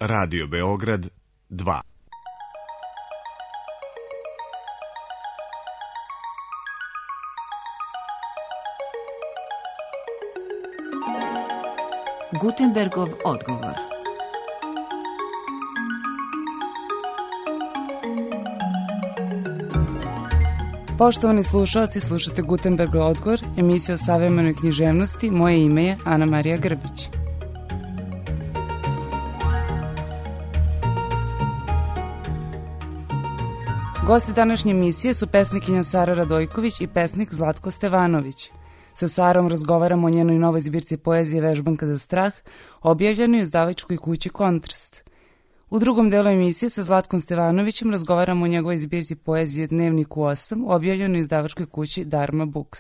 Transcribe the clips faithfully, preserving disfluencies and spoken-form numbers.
Radio Beograd dva. Gutenbergov odgovor. Poštovani slušalci, slušate Gutenbergov odgovor, emisija o savremenoj književnosti. Moje ime je Ana Marija Grbić. Gosti današnje emisije su pesnikinja Sara Radojković i pesnik Zlatko Stevanović. Sa Sarom razgovaramo o njenoj novoj zbirci poezije Vežbanka za strah, objavljenoj u izdavačkoj kući Kontrast. U drugom delu emisije sa Zlatkom Stevanovićem razgovaramo o njegovoj zbirci poezije Dnevnik u osam, objavljenoj u izdavačkoj kući Dharma Books.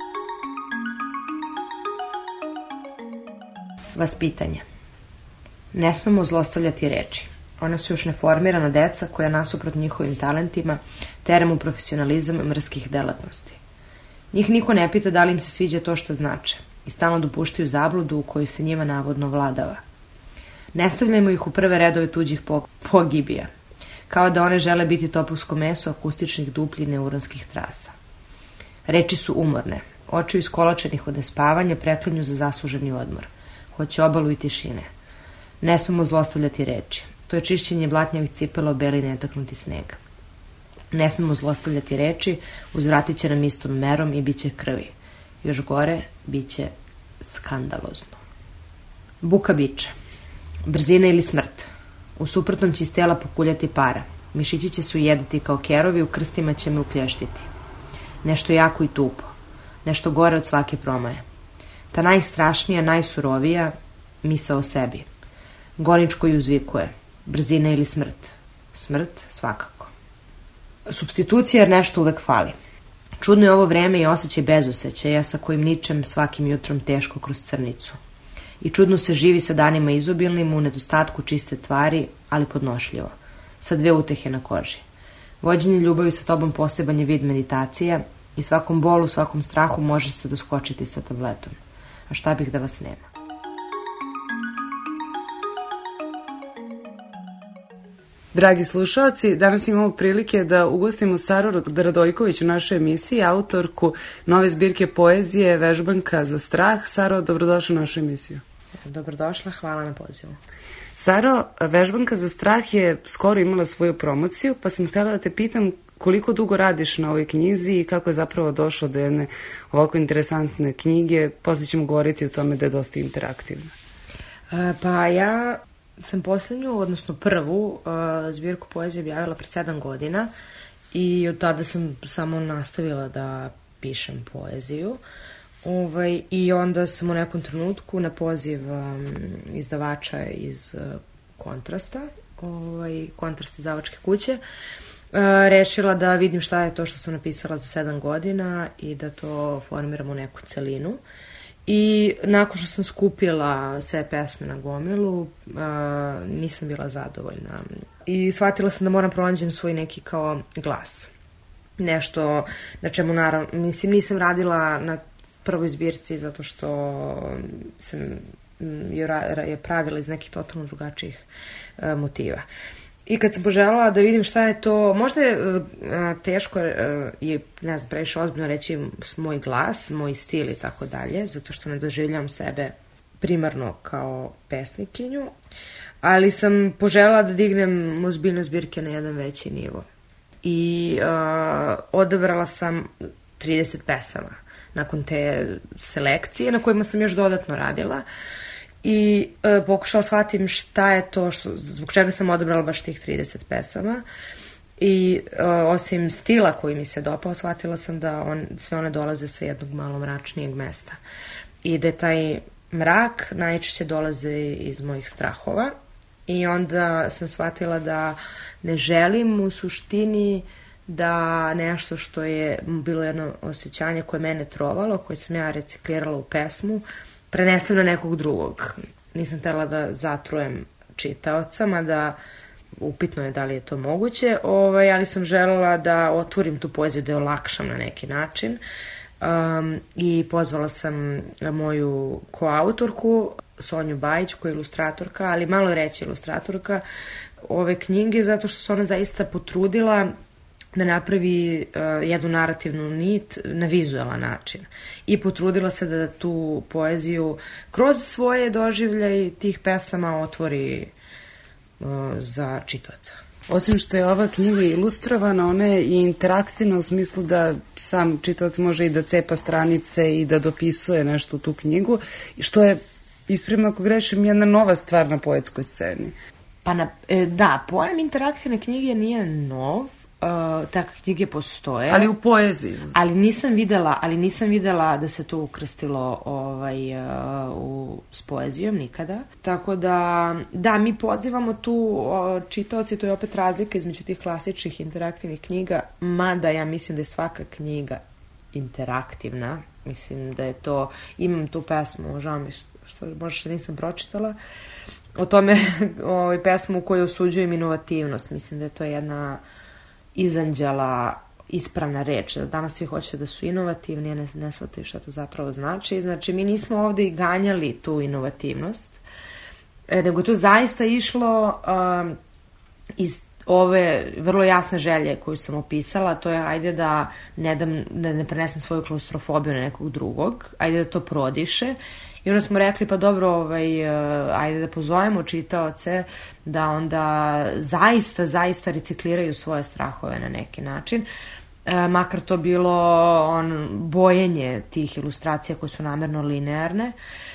Vaspitanje. Ne smemo zlostavljati reči. One su još neformirana deca koja nasuprot njihovim talentima teramo profesionalizam mrskih delatnosti. Njih niko ne pita da li im se sviđa to što znače i stalno dopuštaju zabludu u kojoj se njima navodno vladava. Ne stavljajmo ih u prve redove tuđih pogibija, kao da one žele biti topovsko meso akustičnih duplji neuronskih trasa. Reči su umorne, oči iskolačenih od nespavanja preklinju za zasluženi odmor, hoće obalu i tišine. Ne smemo zlostavljati reči, to je čišćenje blatnjavih cipela o beli netaknuti sneg. Ne smemo zlostavljati reči, uzvratit će nam istom merom i bit će krvi. Još gore, bit će skandalozno. Buka biče. Brzina ili smrt. U suprotnom će iz tela pokuljati para. Mišići će se ujedati kao kerovi, u krstima će me uklještiti. Nešto jako i tupo. Nešto gore od svake promaje. Ta najstrašnija, najsurovija misao o sebi. Gonič koji uzvikuje. Brzina ili smrt. Smrt svakako. Supstitucija jer nešto uvek fali. Čudno je ovo vreme i osjećaj bezosećaja sa kojim ničem svakim jutrom teško kroz crnicu. I čudno se živi sa danima izobilnim u nedostatku čiste tvari, ali podnošljivo, sa dve utehe na koži. Vođenje ljubavi sa tobom poseban je vid meditacija i svakom bolu, svakom strahu može se doskočiti sa tabletom. A šta bih da vas nema? Dragi slušalci, danas imamo prilike da ugostimo Saru Radojković u našoj emisiji, autorku nove zbirke poezije Vežbanka za strah. Saro, dobrodošla u našu emisiju. Dobrodošla, hvala na pozivu. Saro, Vežbanka za strah je skoro imala svoju promociju, pa sam htjela da te pitam koliko dugo radiš na ovoj knjizi i kako je zapravo došlo do jedne ovako interesantne knjige. Poslije ćemo govoriti o tome da je dosta interaktivna. Pa ja sam posljednju, odnosno prvu uh, zbirku poezije objavila pre sedam godina i od tada sam samo nastavila da pišem poeziju. Ovaj, I onda sam u nekom trenutku na poziv um, izdavača iz uh, Kontrasta, ovaj, Kontrast izdavačke kuće, uh, rešila da vidim šta je to što sam napisala za sedam godina i da to formiram u neku celinu. I nakon što sam skupila sve pesme na gomilu, uh, nisam bila zadovoljna. I shvatila sam da moram pronađem svoj neki kao glas. Nešto na čemu naravno, mislim, nisam radila na prvoj zbirci zato što sam je pravila iz nekih totalno drugačijih uh, motiva. I kad sam poželjela da vidim šta je to, možda je uh, teško i uh, ne znam, previše ozbiljno reći moj glas, moj stil i tako dalje, zato što ne doživljam sebe primarno kao pesnikinju, ali sam poželjela da dignem ozbiljno zbirke na jedan veći nivo. I uh, odabrala sam trideset pesama nakon te selekcije na kojima sam još dodatno radila. I e, pokušala shvatim šta je to, što, zbog čega sam odabrala baš tih trideset pesama. I e, osim stila koji mi se dopao, shvatila sam da on, sve one dolaze sa jednog malo mračnijeg mesta. I da je taj mrak najčešće dolaze iz mojih strahova. I onda sam shvatila da ne želim u suštini da nešto što je bilo jedno osjećanje koje mene trovalo, koje sam ja reciklirala u pesmu, prenesem na nekog drugog. Nisam htjela da zatrujem čitaoca, mada upitno je da li je to moguće, ovaj, ali sam želela da otvorim tu poeziju, da je olakšam na neki način. Um, I pozvala sam moju koautorku Sonju Bajić, koja je ilustratorka, ali malo reći ilustratorka ove knjige, zato što se ona zaista potrudila da napravi uh, jednu narativnu nit na vizualan način. I potrudila se da tu poeziju kroz svoje doživljaje tih pesama otvori uh, za čitaoca. Osim što je ova knjiga ilustrovana, ona je i interaktivna u smislu da sam čitalac može i da cepa stranice i da dopisuje nešto u tu knjigu, što je, ispravno ako grešim, jedna nova stvar na poetskoj sceni. Pa na, e, da, pojam interaktivne knjige nije nov, uh, takve knjige postoje. Ali u poeziji. Ali nisam videla, ali nisam videla da se to ukrstilo ovaj, uh, u, s poezijom nikada. Tako da, da, mi pozivamo tu uh, čitaoci, to je opet razlika između tih klasičnih interaktivnih knjiga, mada ja mislim da je svaka knjiga interaktivna. Mislim da je to, imam tu pesmu, žao mi što možda što nisam pročitala, o tome ovaj, pesmu u kojoj osuđujem inovativnost. Mislim da je to jedna izanđela ispravna reč. Danas svi hoće da su inovativni, a ne, ne shvataju šta to zapravo znači. Znači, mi nismo ovde i ganjali tu inovativnost, nego to zaista išlo um, iz ove vrlo jasne želje koju sam opisala, to je ajde da ne, dam, da ne prenesem svoju klaustrofobiju na nekog drugog, ajde da to prodiše. I onda smo rekli, pa dobro, ovaj, ajde da pozovemo čitaoce da onda zaista, zaista recikliraju svoje strahove na neki način. E, makar to bilo on, bojenje tih ilustracija koje su namerno linearne.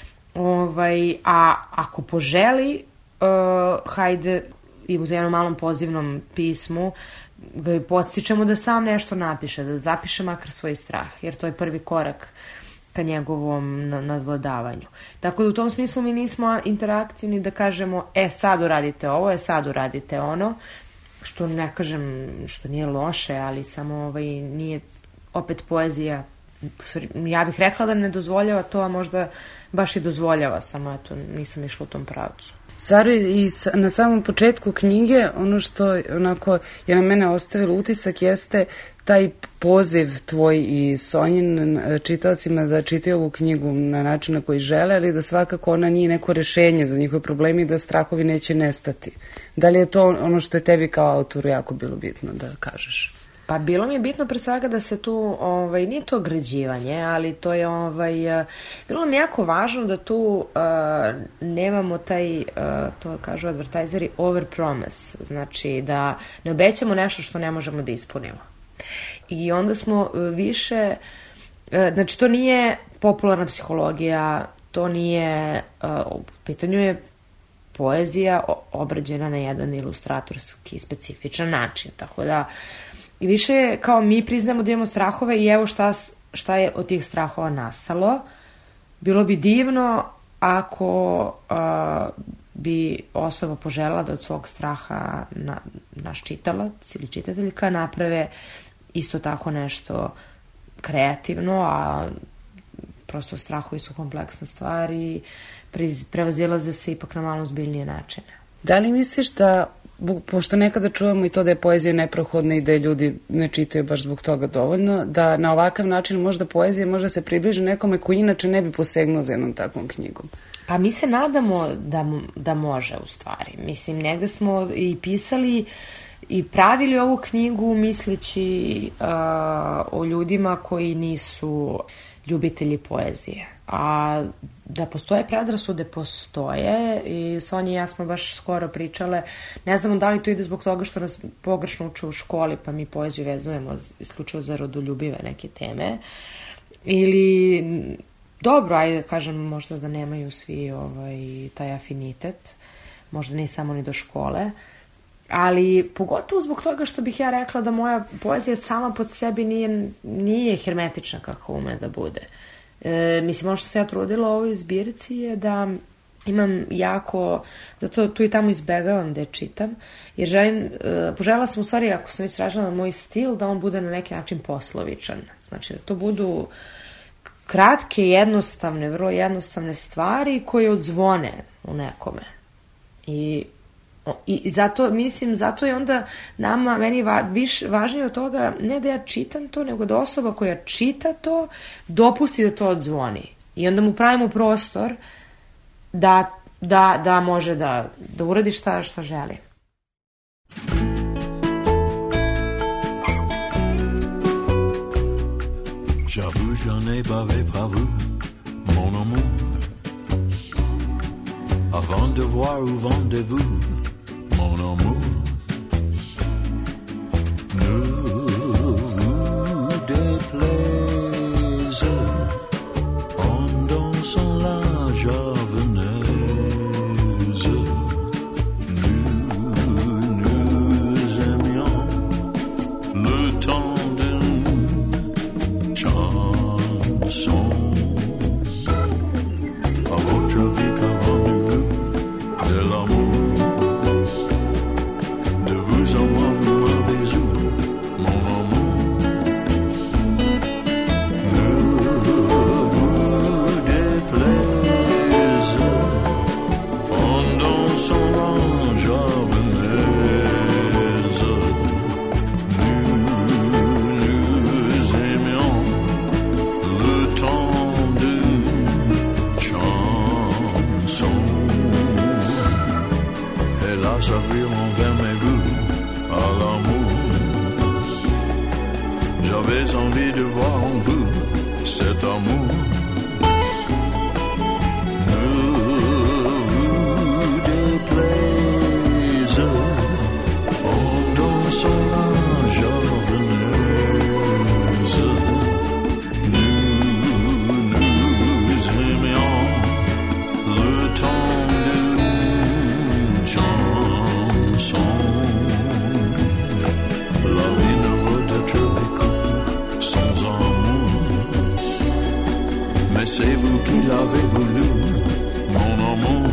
Ovaj, a ako poželi, uh, hajde i u jednom malom pozivnom pismu ga podstičemo da sam nešto napiše, da zapiše makar svoj strah, jer to je prvi korak ka njegovom nadvladavanju. Tako da u tom smislu mi nismo interaktivni da kažemo, e sad uradite ovo, e sad uradite ono, što ne kažem, što nije loše, ali samo ovaj, nije opet poezija, ja bih rekla da ne dozvoljava to, a možda baš i dozvoljava, samo eto nisam išla u tom pravcu. Sara, i na samom početku knjige, ono što onako je na mene ostavilo utisak jeste taj poziv tvoj i Sonjin čitaocima da čitaju ovu knjigu na način na koji žele, ali da svakako ona nije neko rešenje za njihove probleme i da strahovi neće nestati. Da li je to ono što je tebi kao autoru jako bilo bitno da kažeš? Pa bilo mi je bitno pre svega da se tu, ovaj, nije to ograđivanje, ali to je, ovaj, bilo mi jako važno da tu uh, nemamo taj, uh, to kažu advertiseri, overpromise, znači da ne obećamo nešto što ne možemo da ispunimo. I onda smo više, uh, znači to nije popularna psihologija, to nije, uh, u pitanju je poezija obrađena na jedan ilustratorski specifičan način, tako da i više kao mi priznamo da imamo strahove i evo šta, šta je od tih strahova nastalo. Bilo bi divno ako uh, bi osoba poželjela da od svog straha na, naš čitalac ili čitateljka naprave isto tako nešto kreativno, a prosto strahovi su kompleksna stvar i prevazilaze se ipak na malo zbiljnije načine. Da li misliš da, pošto nekada čujemo i to da je poezija neprohodna i da je ljudi ne čitaju baš zbog toga dovoljno, da na ovakav način možda poezija možda se približi nekome koji inače ne bi posegnuo za jednom takvom knjigom? Pa mi se nadamo da, da može u stvari. Mislim, negde smo i pisali i pravili ovu knjigu misleći uh, o ljudima koji nisu ljubitelji poezije. A da postoje predrasude, postoje i Sonja i ja smo baš skoro pričale, ne znamo da li to ide zbog toga što nas pogrešno uče u školi pa mi poeziju vezujemo isključivo za rodoljubive neke teme ili dobro, ajde kažem možda da nemaju svi ovaj, taj afinitet, možda ne samo ni do škole, ali pogotovo zbog toga što bih ja rekla da moja poezija sama pod sebi nije, nije hermetična kako ume da bude. E, mislim, ono što se ja trudila u ovoj zbirci je da imam jako, zato tu i tamo izbegavam da je čitam, jer želim, e, poželjela sam u stvari, ako sam već tražila na moj stil, da on bude na neki način poslovičan. Znači, da to budu kratke, jednostavne, vrlo jednostavne stvari koje odzvone u nekome. I I zato, mislim, zato je onda nama, meni va, viš, važnije od toga ne da ja čitam to, nego da osoba koja čita to dopusti da to odzvoni. I onda mu pravimo prostor da, da, da može da, da uradi šta, šta želi. J'avoue, je n'ai bavé pas vous, mon amour. Avant de voir où vendez-vous, mon amour. Ne vous déplaise en dansant la javanaise. Nous nous aimions le temps d'une chanson. À votre vie qu'avant-vous de l'amour, de vous en moi vous m'avez eu, mon amour. Ne vous déplaise en dansant la javanaise. Nous nous aimions le temps d'une chanson. Hélas, avril, enfermez-vous à l'amour. J'avais envie de voir en vous cet amour. Ne vous déplaise en dansant la javanaise. Nous nous aimions le temps d'une chanson. La vie ne vaut être bécourt sans amour. Mais c'est vous qui l'avez voulu, mon amour.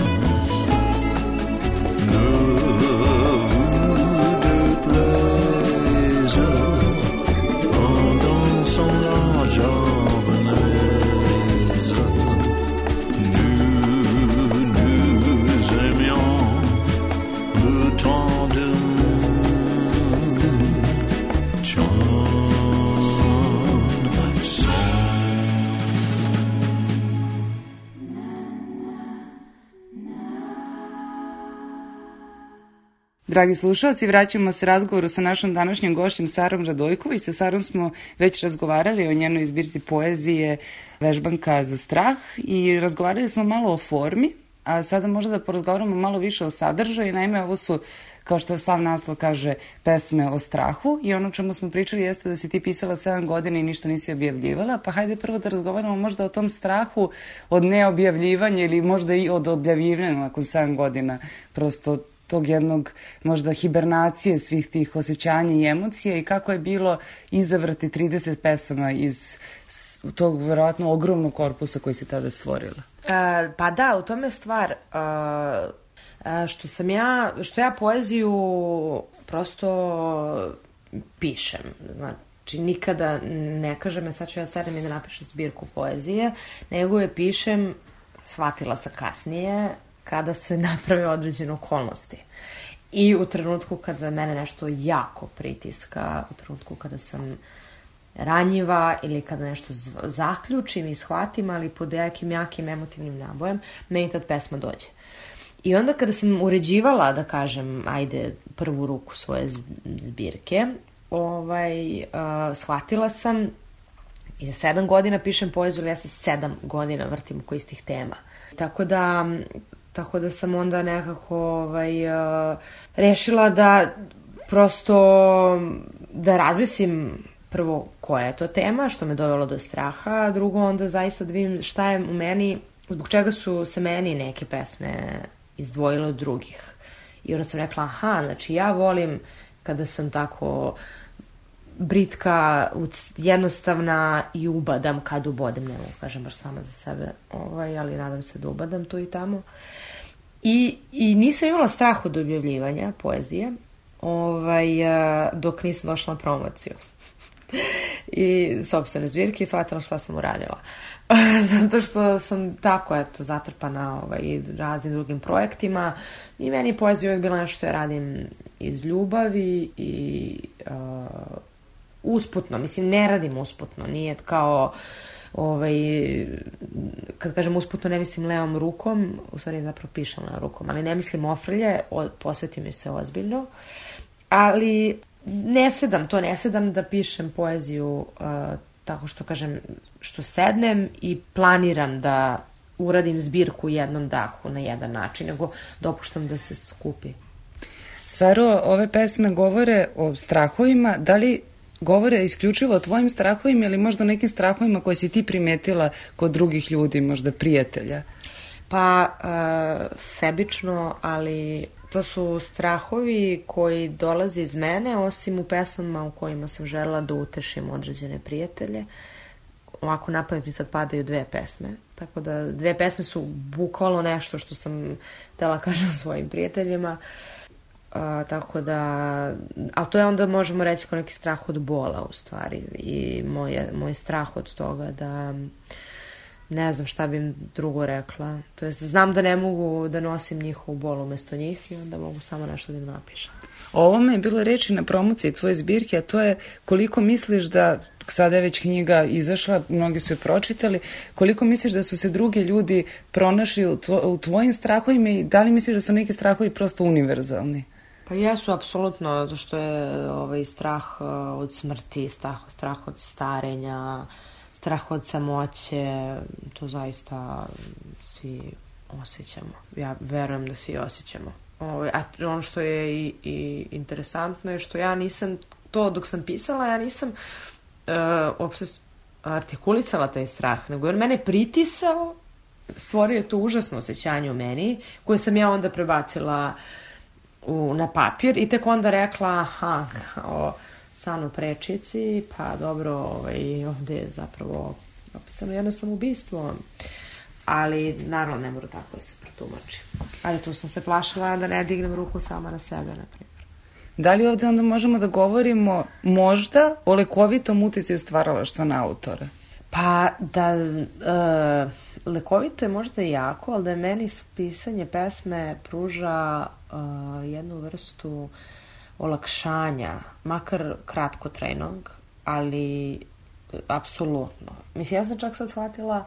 Ne vous déplaise en dansant la javanaise. Nous nous aimions le temps d'une chanson. Dragi slušalci, vraćamo se razgovoru sa našom današnjom gošćom Sarom Radojković. Sa Sarom smo već razgovarali o njenoj zbirci poezije Vežbanka za strah i razgovarali smo malo o formi, a sada možda da porazgovaramo malo više o sadržaju. Naime, ovo su, kao što sam naslov kaže, pesme o strahu i ono čemu smo pričali jeste da si ti pisala sedam godina i ništa nisi objavljivala, pa hajde prvo da razgovaramo možda o tom strahu od neobjavljivanja ili možda i od objavljivanja nakon sedam godina, prosto tog jednog možda hibernacije svih tih osjećanja i emocija i kako je bilo izabrati trideset pesama iz tog verovatno ogromnog korpusa koji si tada stvorila. E, pa da, u tome je stvar. E, što sam ja, što ja poeziju prosto pišem. Znači, nikada ne kažem, sad ću ja sedem i da napišem zbirku poezije, nego je pišem, shvatila sam kasnije, kada se naprave određene okolnosti. I u trenutku kada mene nešto jako pritiska, u trenutku kada sam ranjiva ili kada nešto zaključim i shvatim, ali pod jakim, jakim emotivnim nabojem, meni tad pesma dođe. I onda kada sam uređivala, da kažem, ajde, prvu ruku svoje zbirke, ovaj, uh, shvatila sam i za sedam godina pišem poeziju, ali ja se sedam godina vrtim oko istih tema. Tako da... Tako da sam onda nekako ovaj, uh, rešila da prosto da razmislim prvo koja je to tema, što me dovelo do straha, a drugo onda zaista da vidim šta je u meni, zbog čega su se meni neke pesme izdvojile od drugih. I onda sam rekla, aha, znači ja volim kada sam tako britka, jednostavna i ubadam kad ubodem, ne mogu kažem baš sama za sebe, ovaj, ali nadam se da ubadam tu i tamo. I, i nisam imala strah od objavljivanja poezije, ovaj, dok nisam došla na promociju. I sopstvene zbirke i shvatila šta sam uradila. Zato što sam tako, eto, zatrpana ovaj, raznim drugim projektima i meni poezija uvijek bila nešto što ja radim iz ljubavi i uh, usputno, mislim, ne radim usputno, nije kao ovaj, kad kažem usputno ne mislim levom rukom, u stvari zapravo pišem levom rukom, ali ne mislim ofrlje, posvetim mi se ozbiljno, ali ne sedam, to ne sedam da pišem poeziju uh, tako što kažem, što sednem i planiram da uradim zbirku u jednom dahu na jedan način, nego dopuštam da se skupi. Saro, ove pesme govore o strahovima, da li govore isključivo o tvojim strahovima ili možda o nekim strahovima koje si ti primetila kod drugih ljudi, možda prijatelja? Pa, uh, sebično, ali to su strahovi koji dolaze iz mene, osim u pesmama u kojima sam želela da utešim određene prijatelje. Ovako napamet mi sad padaju dve pesme, tako da dve pesme su bukvalno nešto što sam htela kažem svojim prijateljima. Uh, tako da, ali to je onda možemo reći kao neki strah od bola u stvari i moj, moj strah od toga da ne znam šta bi im drugo rekla, to jest znam da ne mogu da nosim njihovu bol umesto njih i onda mogu samo nešto da im napišem. O ovome je bilo reči na promociji tvoje zbirke, a to je koliko misliš da, sada je već knjiga izašla, mnogi su je pročitali, koliko misliš da su se drugi ljudi pronašli u, tvo, u tvojim strahovima i da li misliš da su neki strahovi prosto univerzalni? Pa jesu, apsolutno, zato što je ovaj, strah od smrti, strah, strah od starenja, strah od samoće, to zaista svi osjećamo. Ja verujem da svi osjećamo. Ovaj, a ono što je i, i interesantno je što ja nisam, to dok sam pisala, ja nisam uh, uopšte artikulisala taj strah, nego je on mene pritisao, stvorio je to užasno osjećanje u meni, koje sam ja onda prebacila u, na papir i tek onda rekla, aha, o Sano prečici, pa dobro, ovaj, ovde je zapravo opisano jedno samoubistvo, ali naravno ne mora tako da se protumači. Ali tu sam se plašila da ne dignem ruku sama na sebe, na primjer. Da li ovde onda možemo da govorimo možda o lekovitom uticaju stvaralaštva na autora? Pa da, uh, lekovito je možda jako, ali da je meni pisanje pesme pruža uh, jednu vrstu olakšanja, makar kratkotrajnog, ali apsolutno. Mislim, ja sam čak sad shvatila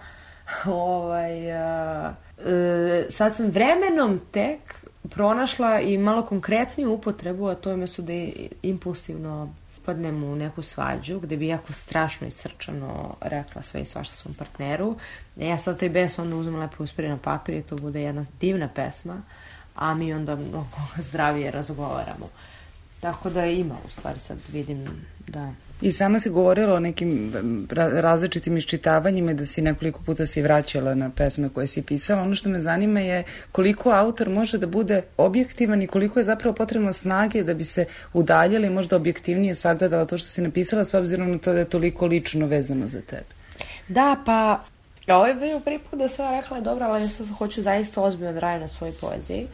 ovaj, uh, uh, sad sam vremenom tek pronašla i malo konkretniju upotrebu, a to je mesto da je impulsivno padnem u neku svađu, gde bi jako strašno i srčano rekla sve i svašta svom partneru. E, ja sad taj bes onda uzmem lepo uspiri na papir i to bude jedna divna pesma, a mi onda mnogo zdravije razgovaramo. Tako da ima, u stvari sad vidim da... I sama si govorila o nekim različitim iščitavanjima, da si nekoliko puta si vraćala na pesme koje si pisala. Ono što me zanima je koliko autor može da bude objektivan i koliko je zapravo potrebno snage da bi se udaljala i možda objektivnije sagledala to što si napisala, s obzirom na to da je toliko lično vezano za tebe. Da, pa ovo je bio prvi put da sam rekla je dobro, ali ja sad hoću zaista ozbiljno da radim na svojoj poeziji.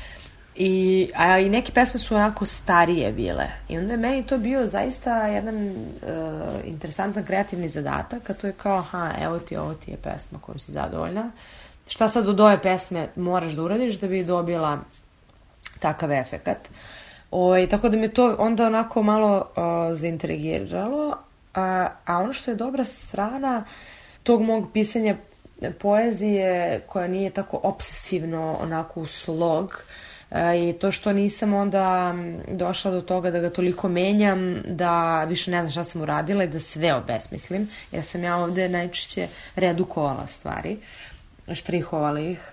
I, a i neke pesme su onako starije bile. I onda je meni to bio zaista jedan uh, interesantan kreativni zadatak, a to je kao, aha, evo ti, ovo ti je pesma kojom si zadovoljna. Šta sad od ove pesme moraš da uradiš da bi dobila takav efekat. O, i tako da me to onda onako malo uh, zaintrigiralo. A, a ono što je dobra strana tog mog pisanja poezije, koja nije tako obsesivno onako u slog, i to što nisam onda došla do toga da ga toliko menjam, da više ne znam šta sam uradila i da sve obesmislim, jer sam ja ovde najčešće redukovala stvari, štrihovala ih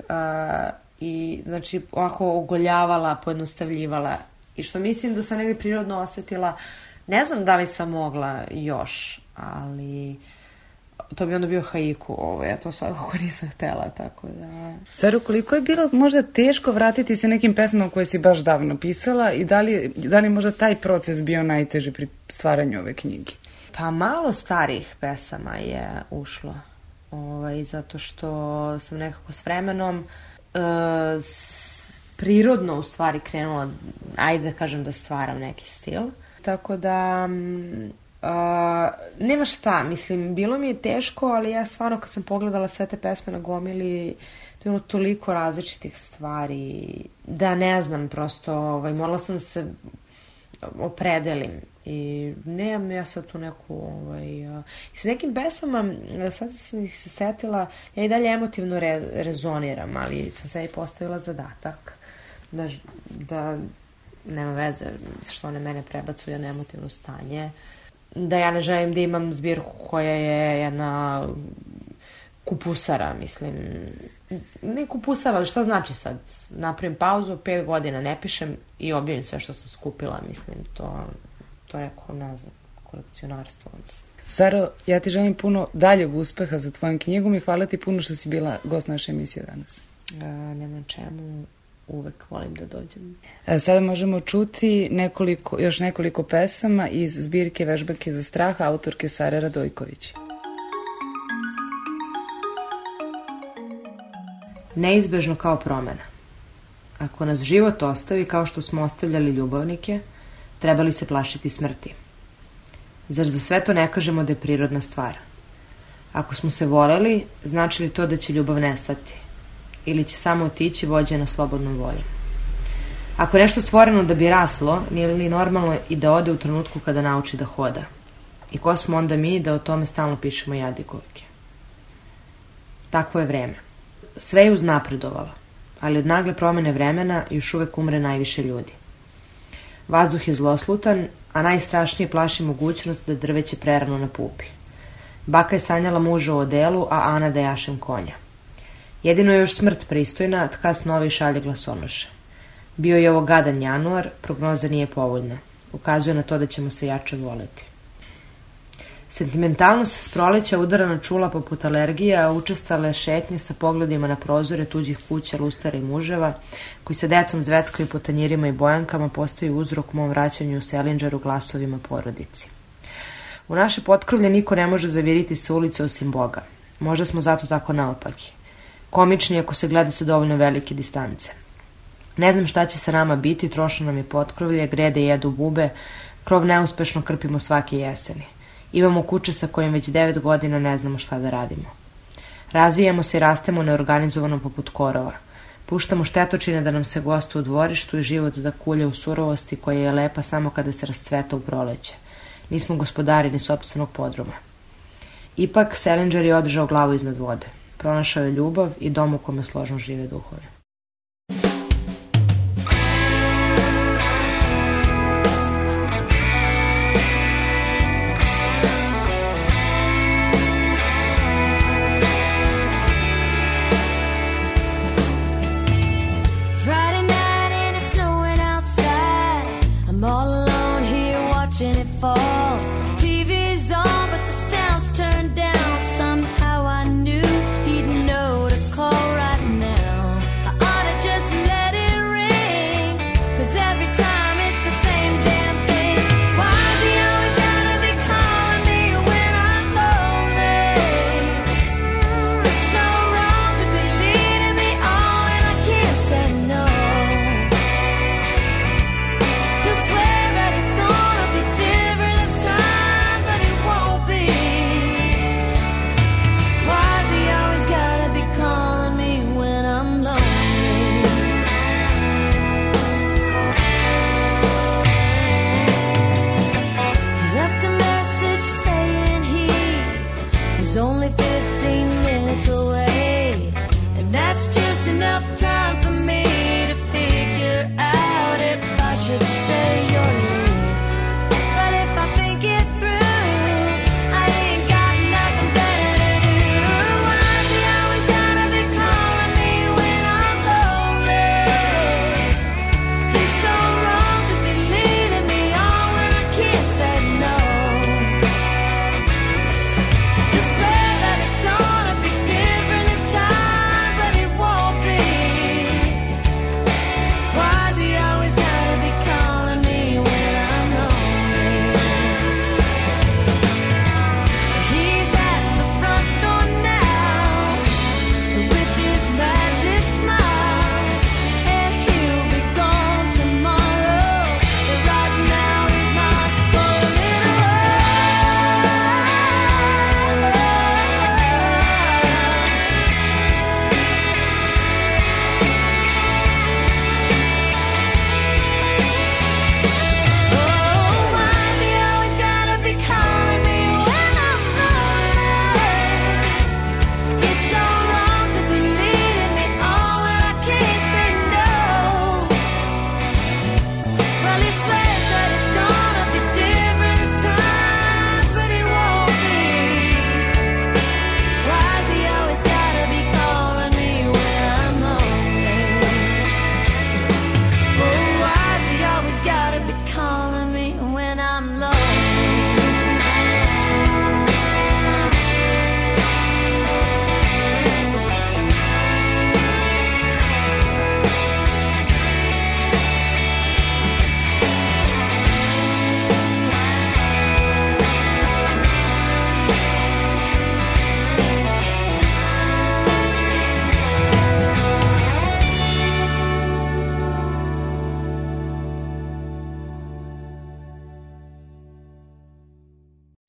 i znači ovako ogoljavala, pojednostavljivala, i što mislim da sam negdje prirodno osetila, ne znam da li sam mogla još, ali to bi onda bio haiku ovo, ja to svakako nisam htela, tako da... Saro, koliko je bilo možda teško vratiti se nekim pesmama koje si baš davno pisala i da li, da li možda taj proces bio najteži pri stvaranju ove knjige? Pa malo starih pesama je ušlo, ovaj, zato što sam nekako s vremenom e, s, prirodno u stvari krenula, ajde da kažem da stvaram neki stil, tako da... Uh, nema šta, mislim, bilo mi je teško, ali ja stvarno kad sam pogledala sve te pesme na gomili, to je ono toliko različitih stvari, da ne znam, prosto, ovaj, morala sam se opredelim. I nemam ja sad tu neku... Ovaj, uh, i sa nekim pesama, sad sam ih se setila, ja i dalje emotivno re, rezoniram, ali sam se i postavila zadatak da, da nema veze što one mene prebacuju na emotivno stanje, da ja ne želim da imam zbirku koja je jedna kupusara, mislim. Ne kupusara, ali šta znači sad? Napravim pauzu, pet godina ne pišem i objavim sve što sam skupila, mislim, to, to je neko, ne znam, kolekcionarstvo. Saro, ja ti želim puno daljeg uspeha za tvojom knjigom i hvala ti puno što si bila gost naše emisije danas. E, nema čemu, uvek volim da dođem. E, sada možemo čuti nekoliko, još nekoliko pesama iz zbirke Vežbanke za strah autorke Sare Radojković. Neizbežno kao promena. Ako nas život ostavi kao što smo ostavljali ljubavnike, trebali se plašiti smrti. Zar za sve to ne kažemo da je prirodna stvar? Ako smo se voleli, znači li to da će ljubav nestati? Ili će samo otići vođena slobodnom voljom? Ako je nešto stvoreno da bi raslo, nije li normalno i da ode u trenutku kada nauči da hoda? I ko smo onda mi da o tome stalno pišemo jadikovke? Takvo je vreme. Sve je uznapredovalo, ali od nagle promene vremena još uvek umre najviše ljudi. Vazduh je zloslutan, a najstrašnije plaši mogućnost da drveće prerano napupi. Baka je sanjala muža u odelu, a Ana da jašem konja. Jedino je još smrt pristojna, tka snovi šalje glasonoše. Bio je ovo gadan januar, prognoza nije povoljna. Ukazuje na to da ćemo se jače voleti. Sentimentalnost s proleća udara na čula poput alergije, a učestale šetnje sa pogledima na prozore tuđih kuća, lustara i muževa, koji sa decom zveckaju po tanjirima i bojankama, postaju uzrok mom vraćanju u Selindžeru glasovima porodici. U naše potkrovlje niko ne može zaviriti sa ulice osim Boga. Možda smo zato tako naopaki. Komični ako se gleda sa dovoljno velike distance. Ne znam šta će sa nama biti, trošno nam je potkrovlje, grede i jedu bube, krov neuspešno krpimo svake jeseni. Imamo kuće sa kojim već devet godina ne znamo šta da radimo. Razvijamo se i rastemo neorganizovano poput korova. Puštamo štetočine da nam se gostu u dvorištu i život da kulje u surovosti koja je lepa samo kada se rascveta u proleće. Nismo gospodari ni sopstvenog podruma. Ipak, Selindžer je održao glavu iznad vode. Pronašao je ljubav i dom u kome složno žive duhove.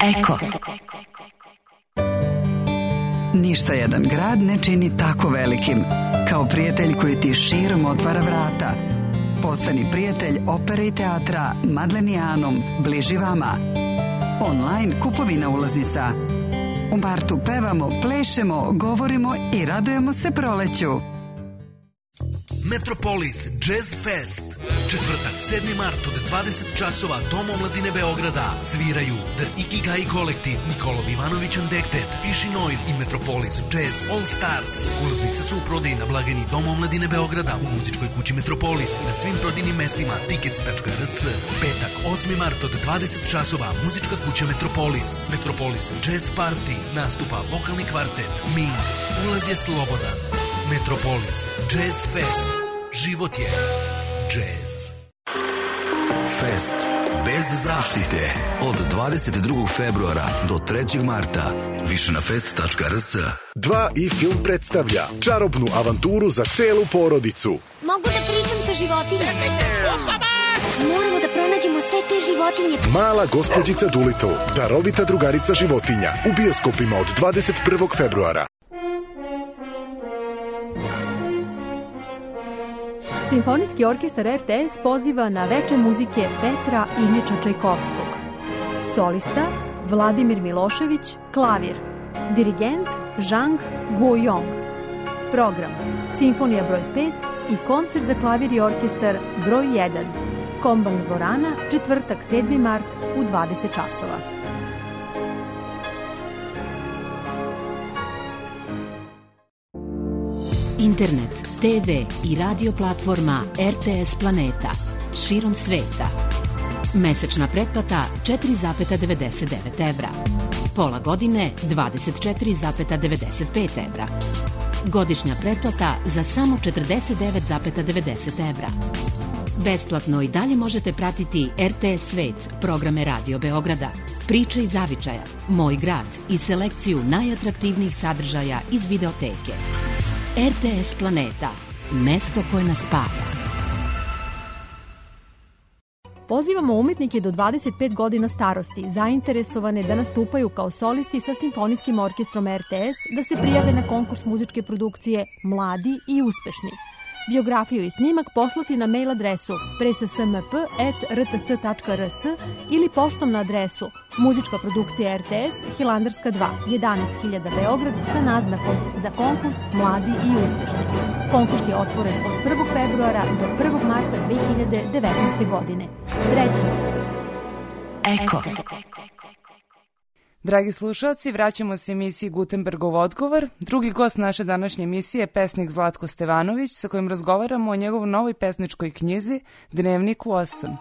Eko. Ništa jedan grad ne čini tako velikim kao prijatelj koji ti širom otvara vrata. Postani prijatelj opere i teatra Madlenijanom, bliži vama. Online kupovina ulaznica. U martu pevamo, plešemo, govorimo i radujemo se proleću. Metropolis Jazz Fest. Četvrtak, sedmi mart od dvadeset časova, Dom omladine Beograda. Sviraju The Ikigai Kolektiv, Nikolov Ivanović Undekted, Fishin Oil i Metropolis Jazz All Stars. Ulaznice su u prodaji na blagajni Dom omladine Beograda, u muzičkoj kući Metropolis i na svim prodajnim mestima tickets tačka r s. Petak, osmi mart od dvadeset časova, muzička kuća Metropolis. Metropolis Jazz Party. Nastupa vokalni kvartet Ming. Ulaz je slobodan. Metropolis Jazz Fest. Život je jazz. Fest bez zaštite od dvadeset drugog februara do trećeg marta. Više na fest tačka r s. dva i film predstavlja čarobnu avanturu za celu porodicu. Mogu da pričam sa životinjama. Moramo da pronađemo sve te životinje. Mala gospođica Doolittle, darovita drugarica životinja, u bioskopima od dvadeset prvog februara. Simfonijski orkestar R T S poziva na veče muzike Petra Iljiča Čajkovskog. Solista Vladimir Milošević, klavir. Dirigent Zhang Guoyong. Program Simfonija broj pet i koncert za klavir i orkestar broj jedan. Kombank dvorana, četvrtak sedmi mart u dvadeset časova. Internet, te ve i radio platforma R T S Planeta širom sveta. Mesečna pretplata četiri zarez devedeset devet evra. Pola godine dvadeset četiri zarez devedeset pet evra. Godišnja pretplata za samo četrdeset devet zarez devedeset evra. Besplatno i dalje možete pratiti R T S Svet, programe Radio Beograda, Priče iz zavičaja, Moj grad i selekciju najatraktivnijih sadržaja iz videoteke. R T S Planeta, mesto koje nas spaja. Pozivamo umetnike do dvadeset pet godina starosti, zainteresovane da nastupaju kao solisti sa Simfonijskim orkestrom R T S, da se prijave na konkurs muzičke produkcije Mladi i uspešni. Biografiju i snimak poslati na mail adresu presasmp at r t s tačka r s ili poštom na adresu Muzička produkcija R T S, Hilandarska dva, jedanaest hiljada Beograd, sa naznakom za konkurs Mladi i uspešni. Konkurs je otvoren od prvog februara do prvog marta dve hiljade devetnaeste. godine. Srećno! Eko. Dragi slušalci, vraćamo se emisiji Gutenbergov odgovor. Drugi gost naše današnje emisije je pesnik Zlatko Stevanović, sa kojim razgovaramo o njegovoj novoj pesničkoj knjizi Dnevniku osam.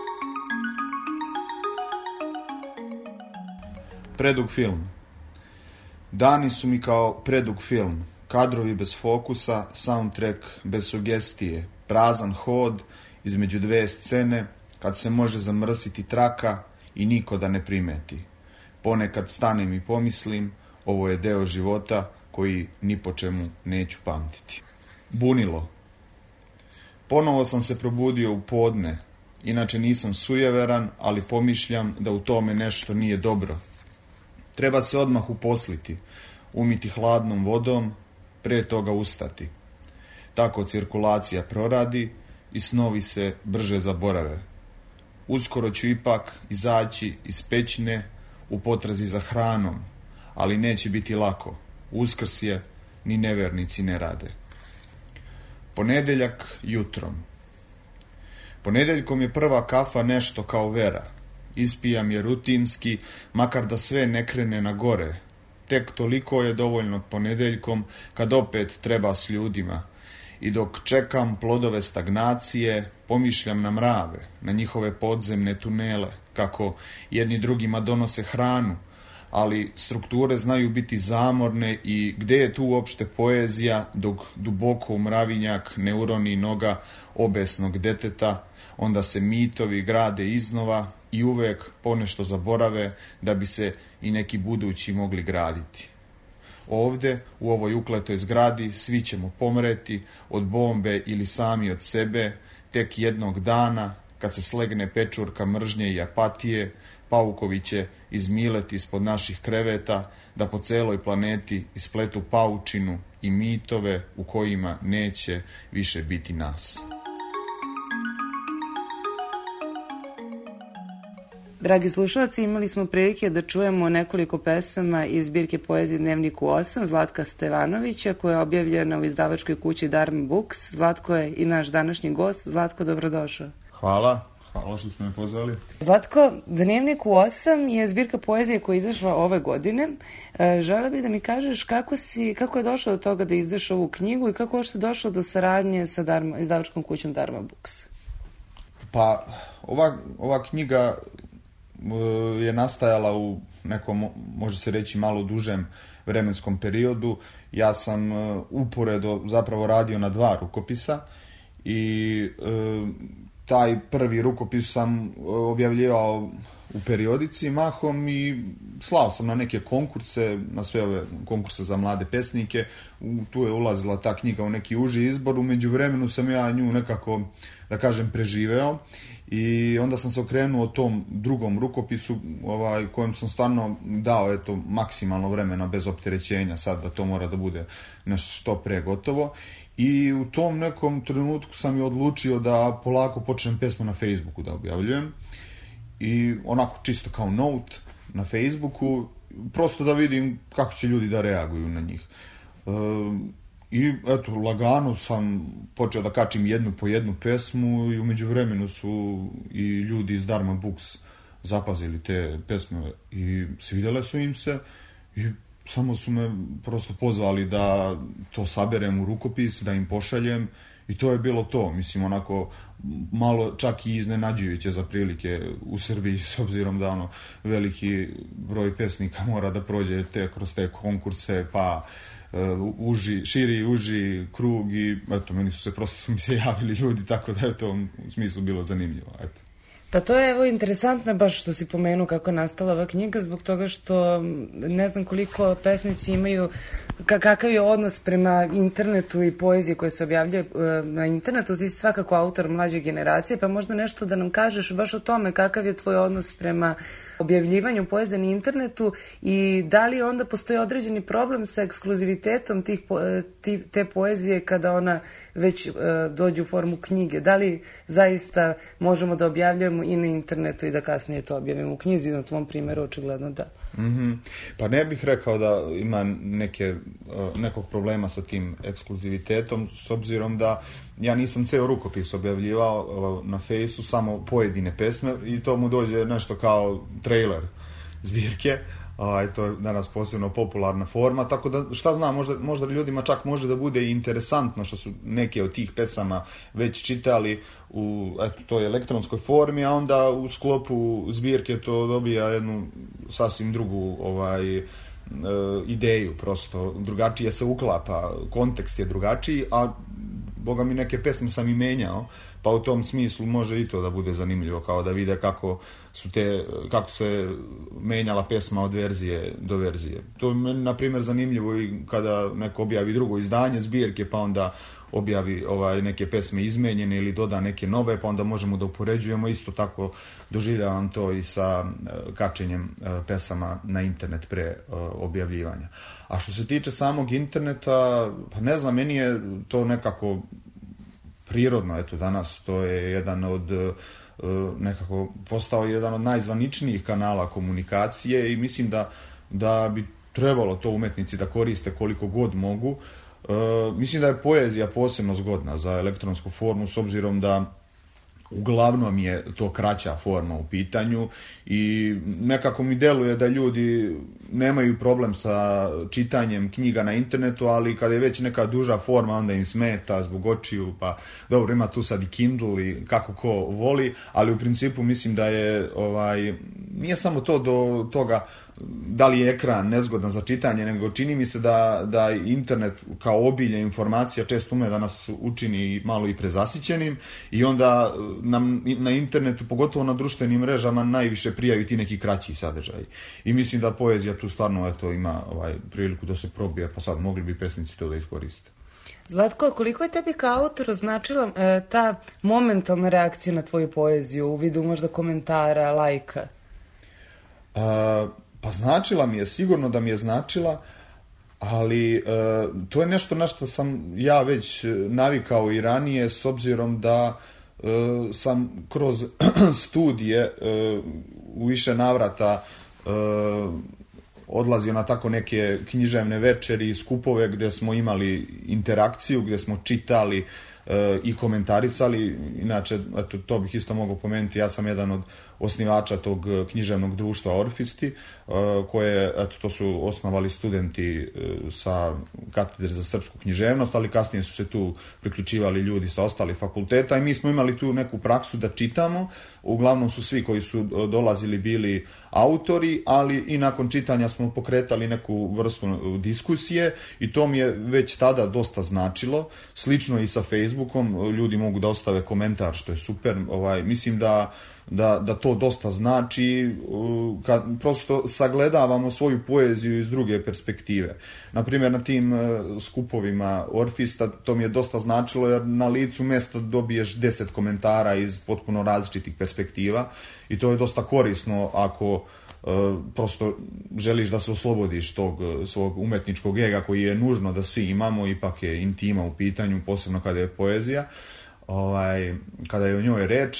Predug film. Dani su mi kao predug film. Kadrovi bez fokusa, soundtrack bez sugestije, prazan hod između dve scene, kad se može zamrsiti traka i niko da ne primeti. Ponekad stanem i pomislim, ovo je deo života koji ni po čemu neću pamtiti. Bunilo. Ponovo sam se probudio u podne. Inače nisam sujeveran, ali pomišljam da u tome nešto nije dobro. Treba se odmah uposliti, umiti hladnom vodom, pre toga ustati. Tako cirkulacija proradi i snovi se brže zaborave. Uskoro ću ipak izaći iz pećine u potrazi za hranom, ali neće biti lako. Uskrs je, ni nevernici ne rade. Ponedeljak jutrom. Ponedeljkom je prva kafa nešto kao vera. Ispijam je rutinski, makar da sve ne krene na gore. Tek toliko je dovoljno ponedeljkom, kad opet treba s ljudima. I dok čekam plodove stagnacije, pomišljam na mrave, na njihove podzemne tunele, kako jedni drugima donose hranu, ali strukture znaju biti zamorne i gde je tu uopšte poezija, dok duboko u mravinjak ne uroni noga obesnog deteta, onda se mitovi grade iznova i uvek ponešto zaborave da bi se i neki budući mogli graditi. Ovde, u ovoj ukletoj zgradi, svi ćemo pomreti od bombe ili sami od sebe, tek jednog dana, kad se slegne pečurka mržnje i apatije, paukovi će izmileti ispod naših kreveta, da po celoj planeti ispletu paučinu i mitove u kojima neće više biti nas. Dragi slušalci, imali smo prilike da čujemo nekoliko pesama iz zbirke poezije Dnevniku osam Zlatka Stevanovića, koja je objavljena u izdavačkoj kući Dharma Books. Zlatko je i naš današnji gost. Zlatko, dobrodošao. Hvala. Hvala što ste me pozvali. Zlatko, Dnevnik u osam je zbirka poezije koja je izašla ove godine. E, žele bi da mi kažeš kako, si, kako je došlo do toga da izdaš ovu knjigu i kako je uopšte došlo do saradnje sa Dharma, izdavačkom kućom Dharma Books? Pa, ova, ova knjiga je nastajala u nekom, može se reći, malo dužem vremenskom periodu. Ja sam uporedo zapravo radio na dva rukopisa i e, taj prvi rukopis sam objavljivao u periodici mahom i slao sam na neke konkurse, na sve ove konkurse za mlade pesnike. Tu je ulazila ta knjiga u neki uži izbor. U međuvremenu sam ja nju nekako, da kažem, preživeo i onda sam se okrenuo tom drugom rukopisu, ovaj, kojem sam stvarno dao eto, maksimalno vremena bez opterećenja sad da to mora da bude nešto što pre gotovo. I u tom nekom trenutku sam i odlučio da polako počnem pesmu na Facebooku da objavljujem. I onako čisto kao note na Facebooku, prosto da vidim kako će ljudi da reaguju na njih. E, I eto, lagano sam počeo da kačim jednu po jednu pesmu i u međuvremenu su i ljudi iz Dharma Books zapazili te pesme i svidjele su im se i samo su me prosto pozvali da to saberem u rukopis, da im pošaljem i to je bilo to. Mislim, onako malo čak i iznenađujuće za prilike u Srbiji, s obzirom da ono veliki broj pesnika mora da prođe te, kroz te konkurse, pa uh, uži, širi uži krug i eto, meni su se prosto mi se javili ljudi, tako da je to u smislu bilo zanimljivo. Eto. Pa to je evo interesantno baš što si pomenuo kako je nastala ova knjiga, zbog toga što ne znam koliko pesnici imaju, kakav je odnos prema internetu i poezije koje se objavljaju na internetu. Ti si svakako autor mlađe generacije, pa možda nešto da nam kažeš baš o tome kakav je tvoj odnos prema objavljivanju poezije na internetu i da li onda postoji određeni problem sa ekskluzivitetom tih, te poezije kada ona već dođe u formu knjige. Da li zaista možemo da objavljujemo i na internetu i da kasnije to objavimo u knjizi? Na tvom primjeru očigledno da. Mm-hmm. Pa ne bih rekao da ima neke, nekog problema sa tim ekskluzivitetom, s obzirom da ja nisam ceo rukopis objavljivao na Fejsu, samo pojedine pesme i to mu dođe nešto kao trailer zbirke. Aj, to je danas posebno popularna forma, tako da šta znam, možda, možda ljudima čak može da bude i interesantno što su neke od tih pesama već čitali u eto, toj elektronskoj formi, a onda u sklopu zbirke to dobija jednu sasvim drugu ovaj, e, ideju, prosto drugačije se uklapa, kontekst je drugačiji, a boga mi neke pesme sam i menjao, pa u tom smislu može i to da bude zanimljivo, kao da vide kako su te, kako se menjala pesma od verzije do verzije. To je meni, na primjer, zanimljivo i kada neko objavi drugo izdanje zbirke, pa onda objavi ovaj, neke pesme izmenjene ili doda neke nove, pa onda možemo da upoređujemo. Isto tako doživljavam to i sa uh, kačenjem uh, pesama na internet pre uh, objavljivanja. A što se tiče samog interneta, pa ne znam, meni je to nekako prirodno, eto danas to je jedan od nekako postao jedan od najzvaničnijih kanala komunikacije i mislim da, da bi trebalo to umetnici da koriste koliko god mogu. E, mislim da je poezija posebno zgodna za elektronsku formu, s obzirom da uglavnom je to kraća forma u pitanju i nekako mi deluje da ljudi nemaju problem sa čitanjem knjiga na internetu, ali kada je već neka duža forma onda im smeta zbog očiju, pa dobro, ima tu sad i Kindle i kako ko voli, ali u principu mislim da je ovaj, nije samo to do toga da li je ekran nezgodan za čitanje, nego čini mi se da, da internet kao obilje informacija često ume da nas učini malo i prezasićenim i onda nam na internetu, pogotovo na društvenim mrežama, najviše prijaju ti neki kraći sadržaj. I mislim da poezija tu stvarno eto, ima ovaj, priliku da se probije, pa sad mogli bi pesnici to da iskoriste. Zlatko, koliko je tebi kao autor značila e, ta momentalna reakcija na tvoju poeziju u vidu možda komentara, lajka? Pa značila mi je, sigurno da mi je značila, ali to je nešto na što sam ja već navikao i ranije, s obzirom da sam kroz studije u više navrata odlazio na tako neke književne večeri i skupove gdje smo imali interakciju, gdje smo čitali i komentarisali. Inače, eto, to bih isto mogao pomenuti, ja sam jedan od osnivača tog književnog društva Orfisti, koje, eto, to su osnovali studenti sa katedre za srpsku književnost, ali kasnije su se tu priključivali ljudi sa ostalih fakulteta i mi smo imali tu neku praksu da čitamo. Uglavnom su svi koji su dolazili bili autori, ali i nakon čitanja smo pokretali neku vrstu diskusije i to mi je već tada dosta značilo. Slično i sa Facebookom, ljudi mogu da ostave komentar, što je super. Ovaj, mislim da Da, da to dosta znači, kad prosto sagledavamo svoju poeziju iz druge perspektive. Naprimjer, na tim skupovima Orfista to mi je dosta značilo, jer na licu mesta dobiješ deset komentara iz potpuno različitih perspektiva i to je dosta korisno ako prosto želiš da se oslobodiš tog svog umetničkog ega koji je nužno da svi imamo, ipak je intima u pitanju, posebno kada je poezija, ovaj, kada je o njoj reč,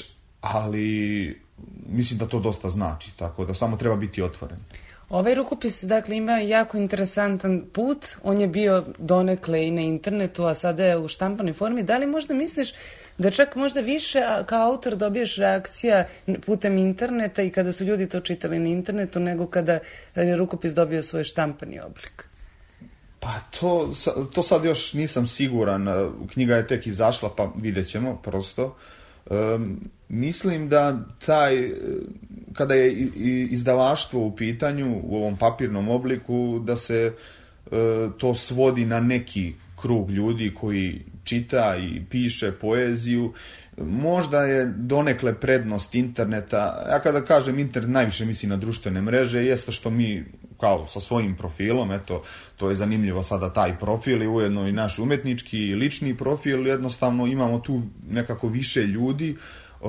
ali mislim da to dosta znači, tako da samo treba biti otvoren. Ovaj rukopis, dakle, ima jako interesantan put, on je bio donekle i na internetu, a sada je u štampanoj formi. Da li možda misliš da čak možda više kao autor dobiješ reakcija putem interneta i kada su ljudi to čitali na internetu, nego kada je rukopis dobio svoj štampani oblik? Pa to, to sad još nisam siguran, knjiga je tek izašla, pa vidjet ćemo prosto. Um, mislim da taj, kada je izdavaštvo u pitanju u ovom papirnom obliku, da se uh, to svodi na neki krug ljudi koji čita i piše poeziju. Možda je donekle prednost interneta, ja kada kažem internet najviše mislim na društvene mreže, jeste što mi kao sa svojim profilom, eto, to je zanimljivo sada taj profil i ujedno i naš umetnički i lični profil, jednostavno imamo tu nekako više ljudi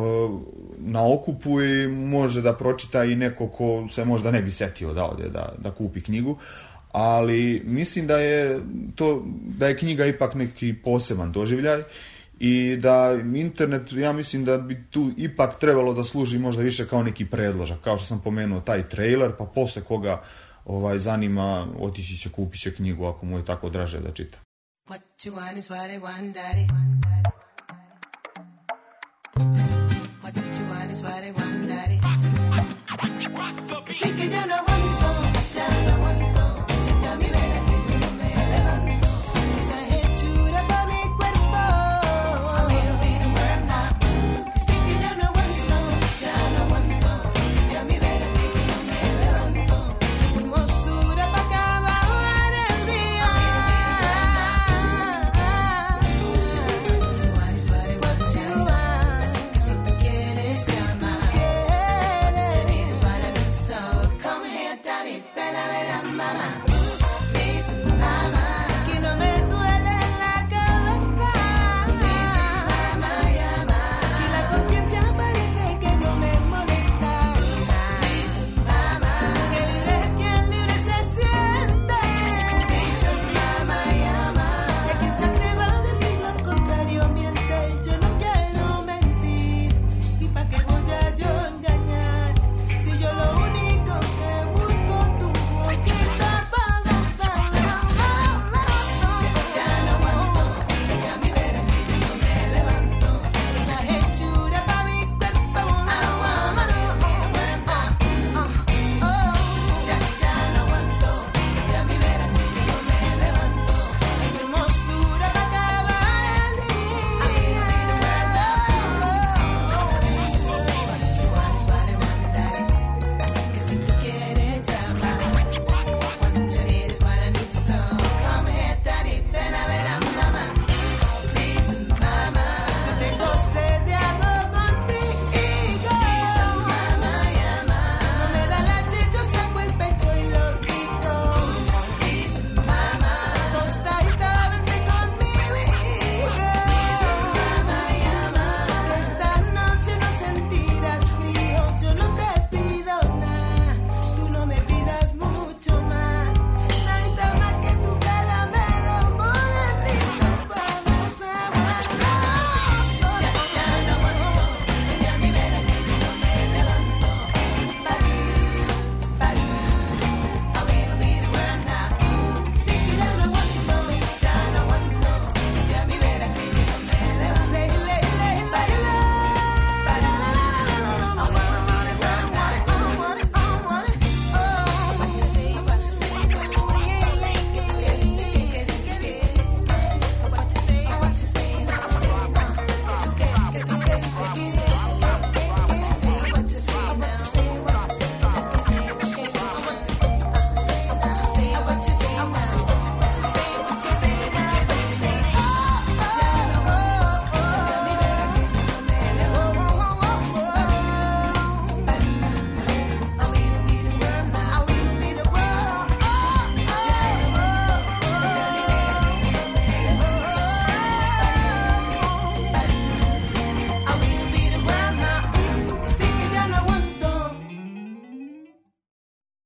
na okupu i može da pročita i neko ko se možda ne bi setio da ode da, da kupi knjigu, ali mislim da je, to, da je knjiga ipak neki poseban doživljaj i da internet, ja mislim da bi tu ipak trebalo da služi možda više kao neki predložak, kao što sam pomenuo taj trailer, pa posle koga ovaj, zanima, otići će, kupit će knjigu ako mu je tako draže da čita. What you want is what I want, daddy. What you want is what I want, daddy. Estoy que ya no aguanto, ya no aguanto. Siente a mi vera que yo no me levanto. Esa hechura pa' mi cuerpo. A little bit of word now. Estoy que ya no aguanto, ya no aguanto. Siente a mi vera que yo no me levanto. Tu hermosura pa' acabar el día. What you want is what I want, daddy. Así que si tú quieres llamar,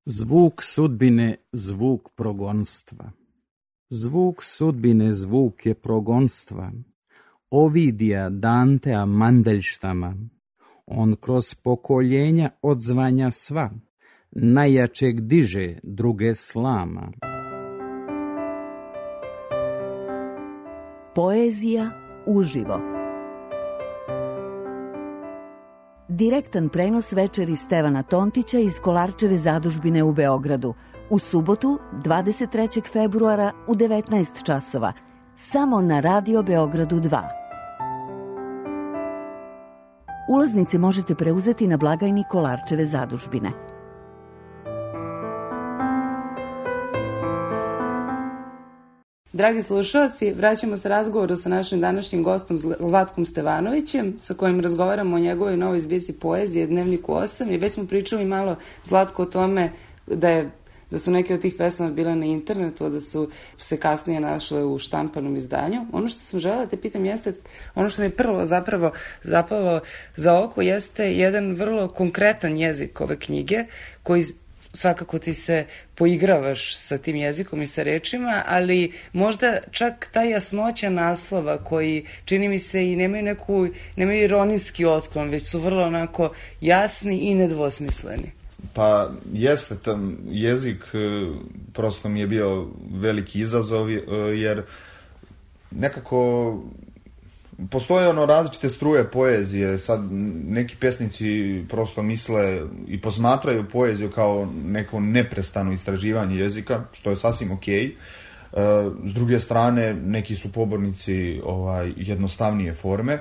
Zvuk sudbine, zvuk progonstva. Zvuk sudbine, zvuk je progonstva. Ovidija Dantea Mandeljštama. On kroz pokoljenja odzvanja sva. Najjačeg diže, druge slama. Poezija uživo. Direktan prenos večeri Stevana Tontića iz Kolarčeve zadužbine u Beogradu. U subotu, dvadeset trećeg februara u devetnaest časova. Samo na Radio Beogradu dva. Ulaznice možete preuzeti na blagajni Kolarčeve zadužbine. Dragi slušalci, vraćamo se razgovoru sa našim današnjim gostom Zlatkom Stevanovićem, sa kojim razgovaramo o njegovoj novoj zbirci poezije Dnevniku osam i već smo pričali malo, Zlatko, o tome da je da su neke od tih pesama bile na internetu, da su se kasnije našle u štampanom izdanju. Ono što sam želela da te pitam jeste, ono što mi je prvo zapravo zapalo za oko jeste jedan vrlo konkretan jezik ove knjige, koji svakako ti se poigravaš sa tim jezikom i sa rečima, ali možda čak ta jasnoća naslova koji čini mi se i nemaju neku, nemaju ironijski otklon, već su vrlo onako jasni i nedvosmisleni. Pa jeste, tam jezik prosto mi je bio veliki izazov, jer nekako postoje ono različite struje poezije. Sad neki pesnici prosto misle i posmatraju poeziju kao neko neprestano istraživanje jezika, što je sasvim okej. S druge strane, neki su pobornici ovaj, jednostavnije forme.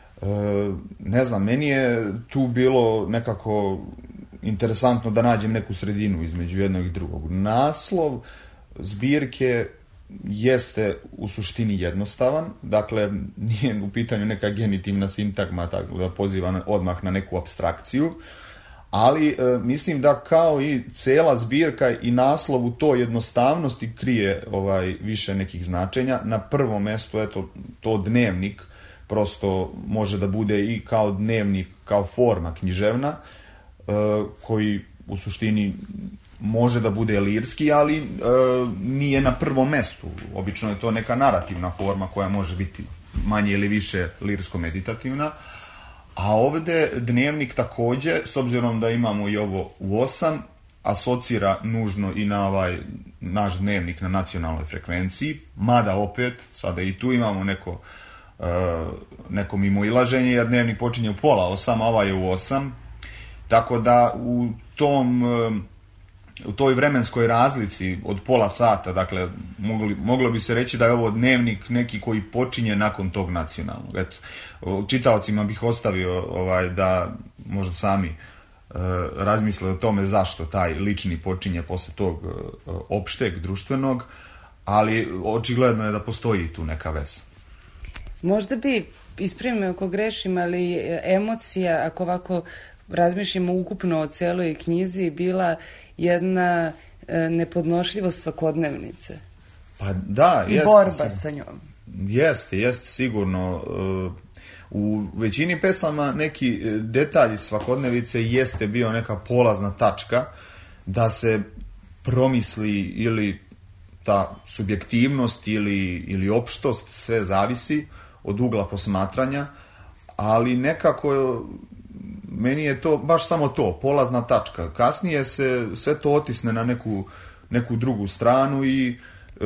Ne znam, meni je tu bilo nekako interesantno da nađem neku sredinu između jednog i drugog. Naslov zbirke jeste u suštini jednostavan, dakle nije u pitanju neka genitivna sintagma, tako da poziva odmah na neku apstrakciju, ali e, mislim da kao i cela zbirka i naslov u toj jednostavnosti krije ovaj, više nekih značenja. Na prvom mestu, eto, to dnevnik prosto može da bude i kao dnevnik, kao forma književna, koji u suštini može da bude lirski, ali e, nije na prvom mestu. Obično je to neka narativna forma koja može biti manje ili više lirsko-meditativna. A ovde dnevnik takođe, s obzirom da imamo i ovo u osam, asocira nužno i na ovaj naš dnevnik na nacionalnoj frekvenciji, mada opet, sada i tu imamo neko, e, neko mimoilaženje, jer dnevnik počinje u pola osam, a ovaj je u osam. Tako da u tom, u toj vremenskoj razlici od pola sata, dakle, mogli, moglo bi se reći da je ovo dnevnik neki koji počinje nakon tog nacionalnog. Eto, čitaocima bih ostavio ovaj, da možda sami e, razmisle o tome zašto taj lični počinje posle tog e, opšteg, društvenog, ali očigledno je da postoji tu neka veza. Možda bi, ispravim me ako grešim, ali emocija, ako ovako razmišljamo ukupno o celoj knjizi, bila jedna e, nepodnošljivost svakodnevnice. Pa da, i jeste. I borba sigurno. sa njom. Jeste, jeste sigurno. U većini pesama neki detalji svakodnevice jeste bio neka polazna tačka da se promisli ili ta subjektivnost ili, ili opštost, sve zavisi od ugla posmatranja, ali nekako meni je to baš samo to, polazna tačka. Kasnije se sve to otisne na neku, neku drugu stranu i e,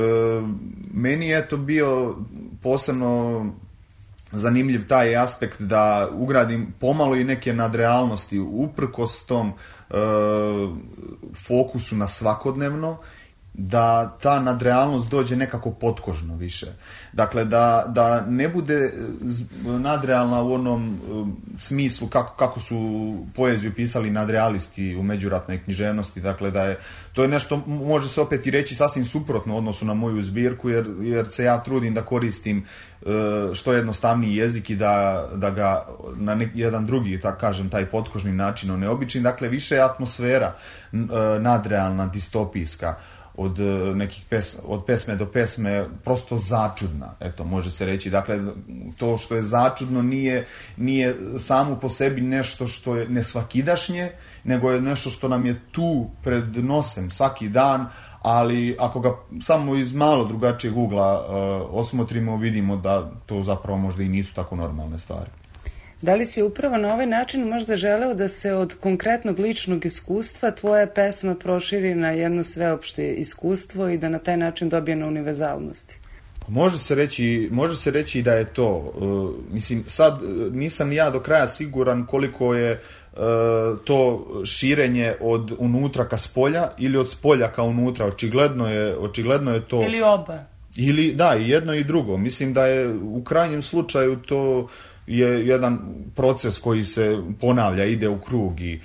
meni je to bio posebno zanimljiv taj aspekt da ugradim pomalo i neke nadrealnosti uprkos tom e, fokusu na svakodnevno, da ta nadrealnost dođe nekako potkožno više. Dakle, da, da ne bude nadrealna u onom um, smislu kako, kako su poeziju pisali nadrealisti u međuratnoj književnosti. Dakle, da je, to je nešto, može se opet i reći sasvim suprotno u odnosu na moju zbirku, jer, jer se ja trudim da koristim uh, što jednostavniji jezik i da, da ga na nek, jedan drugi, tako kažem, taj potkožni način neobični. Dakle, više je atmosfera uh, nadrealna, distopijska. od nekih pes, od pesme do pesme prosto začudna, eto, može se reći. Dakle, to što je začudno nije, nije samo po sebi nešto što je nesvakidašnje, nego je nešto što nam je tu pred nosem svaki dan, ali ako ga samo iz malo drugačijeg ugla uh, osmotrimo, vidimo da to zapravo možda i nisu tako normalne stvari. Da li si upravo na ovaj način možda želeo da se od konkretnog ličnog iskustva tvoja pesma proširi na jedno sveopšte iskustvo i da na taj način dobije na univerzalnosti? Može se reći, može se reći da je to. Uh, mislim, sad nisam ja do kraja siguran koliko je uh, to širenje od unutra ka spolja ili od spolja ka unutra. Očigledno je, očigledno je to... Ili oba. Ili, da, i jedno i drugo. Mislim da je u krajnjem slučaju to je jedan proces koji se ponavlja, ide u krug i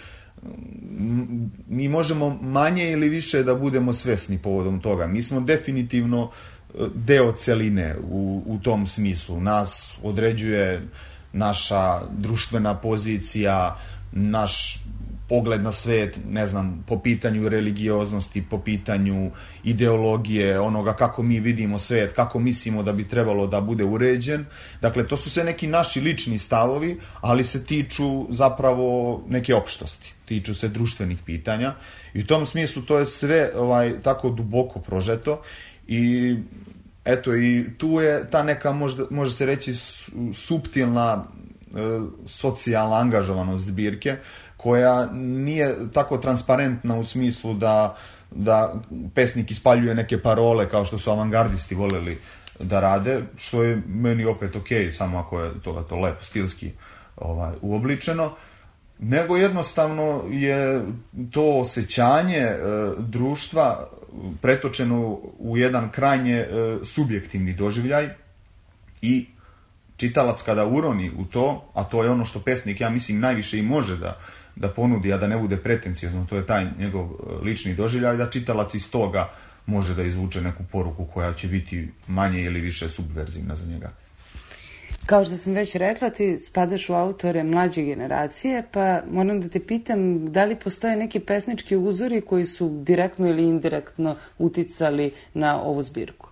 mi možemo manje ili više da budemo svesni povodom toga. Mi smo definitivno deo celine u, u tom smislu. Nas određuje naša društvena pozicija, naš pogled na svet, ne znam, po pitanju religioznosti, po pitanju ideologije, onoga kako mi vidimo svet, kako mislimo da bi trebalo da bude uređen. Dakle, to su sve neki naši lični stavovi, ali se tiču zapravo neke opštosti, tiču se društvenih pitanja i u tom smislu to je sve ovaj, tako duboko prožeto i eto i tu je ta neka, možda, može se reći, suptilna e, socijalna angažovanost zbirke, koja nije tako transparentna u smislu da, da pesnik ispaljuje neke parole kao što su avangardisti voljeli da rade, što je meni opet ok, samo ako je to, to lepo stilski ovaj, uobličeno, nego jednostavno je to osjećanje e, društva pretočeno u jedan krajnje e, subjektivni doživljaj i čitalac kada uroni u to, a to je ono što pesnik, ja mislim, najviše i može da da ponudi, a da ne bude pretenciozno, to je taj njegov lični doživljaj, da čitalac iz toga može da izvuče neku poruku koja će biti manje ili više subverzivna za njega. Kao što sam već rekla, ti spadaš u autore mlađe generacije, pa moram da te pitam da li postoje neki pesnički uzori koji su direktno ili indirektno uticali na ovu zbirku?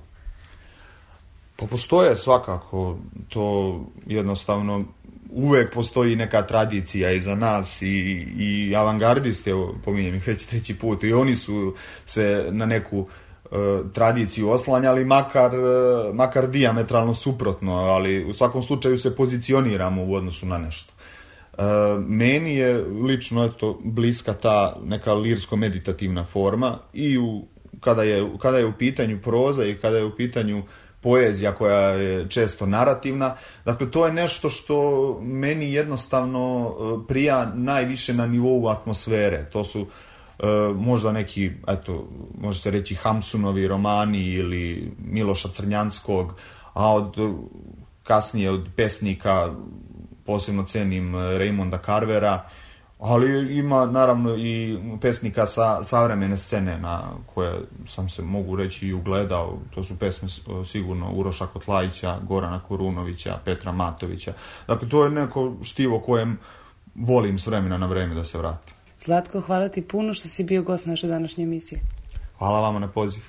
Pa postoje svakako, to jednostavno uvek postoji neka tradicija iza nas i, i avangardiste, pominjem ih već treći put, i oni su se na neku e, tradiciju oslanjali, makar, e, makar dijametralno suprotno, ali u svakom slučaju se pozicioniramo u odnosu na nešto. E, meni je lično eto, bliska ta neka lirsko-meditativna forma i u, kada, je, kada je u pitanju proza i kada je u pitanju poezija koja je često narativna. Dakle, to je nešto što meni jednostavno prija najviše na nivou atmosfere. To su e, možda neki, eto, može se reći Hamsunovi romani ili Miloša Crnjanskog, a od kasnije od pesnika posebno cenim Raymonda Carvera, ali ima naravno i pesnika sa savremene scene na koje sam se, mogu reći, i ugledao. To su pesme sigurno Uroša Kotlajića, Gorana Korunovića, Petra Matovića. Dakle, to je neko štivo kojem volim s vremena na vreme da se vratim. Zlatko, hvala ti puno što si bio gost naše današnje emisije. Hvala vama na poziv.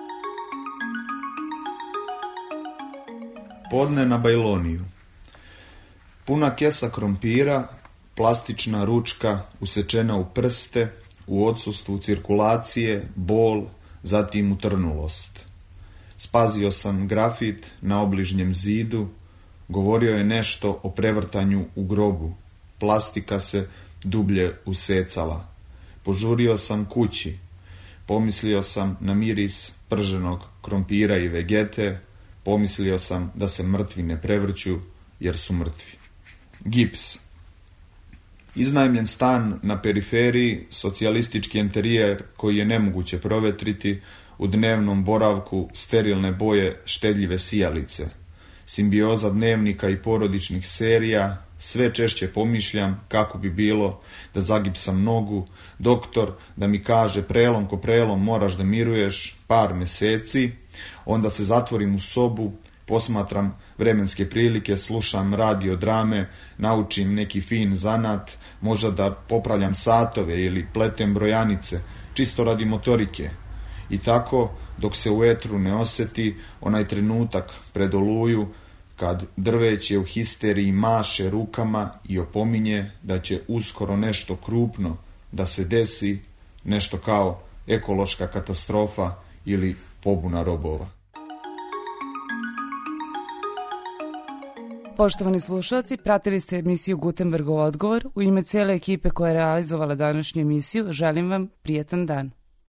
Podne na Bajloniju. Puna kesa krompira, plastična ručka usečena u prste, u odsustvu cirkulacije, bol, zatim utrnulost. Spazio sam grafit na obližnjem zidu, govorio je nešto o prevrtanju u grobu. Plastika se dublje usecala. Požurio sam kući. Pomislio sam na miris prženog krompira i vegete. Pomislio sam da se mrtvi ne prevrću, jer su mrtvi. Gips. Iznajmljen stan na periferiji, socijalistički enterijer koji je nemoguće provetriti, u dnevnom boravku sterilne boje štedljive sijalice. Simbioza dnevnika i porodičnih serija, sve češće pomišljam kako bi bilo da zagipsam nogu, doktor da mi kaže prelom ko prelom moraš da miruješ par meseci, onda se zatvorim u sobu, posmatram vremenske prilike, slušam radio drame, naučim neki fin zanat, možda da popravljam satove ili pletem brojanice, čisto radi motorike. I tako, dok se u etru ne oseti onaj trenutak pred oluju, kad drveće u histeriji maše rukama i opominje da će uskoro nešto krupno da se desi, nešto kao ekološka katastrofa ili pobuna robova. Poštovani slušalci, pratili ste emisiju Gutenbergov odgovor. U ime cijele ekipe koja je realizovala današnju emisiju, želim vam prijetan dan.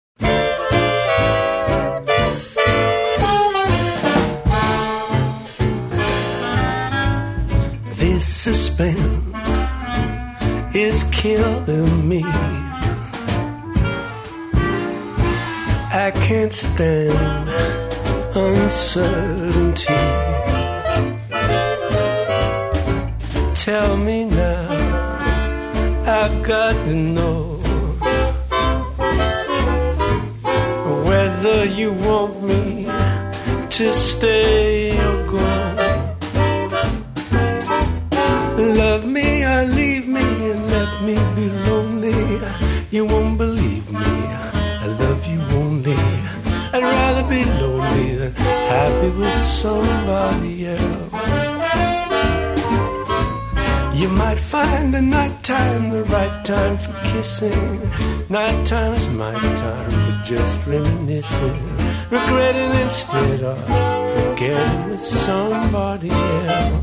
This suspense is killing me. I can't stand uncertainty. Tell me now, I've got to know whether you want me to stay or go. Love me or leave me and let me be lonely. You won't believe me, I love you only. I'd rather be lonely than happy with somebody else. You might find the nighttime the right time for kissing. Nighttime is my time for just reminiscing, regretting instead of forgetting with somebody else.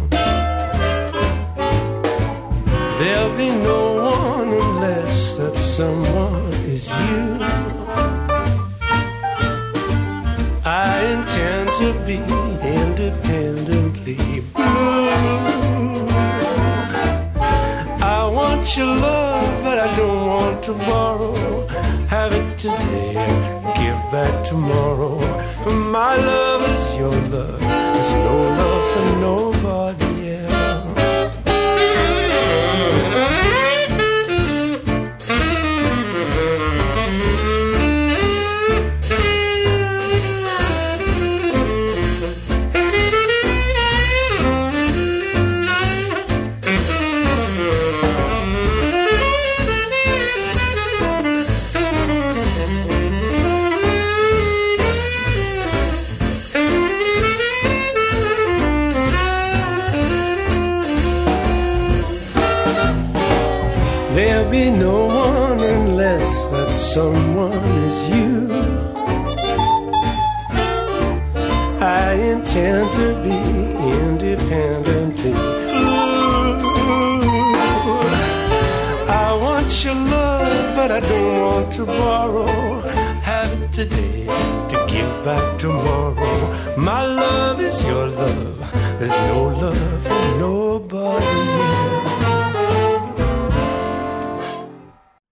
There'll be no one unless that someone is you. I intend to be independently blue. I want your love, but I don't want to borrow. Have it today, give back tomorrow. For my love is your love. There's no love for nobody else. There'll be no one unless that someone is you. I intend to be independently blue. I want your love, but I don't want to borrow. Have it today to give back tomorrow. My love is your love. There's no love for nobody else.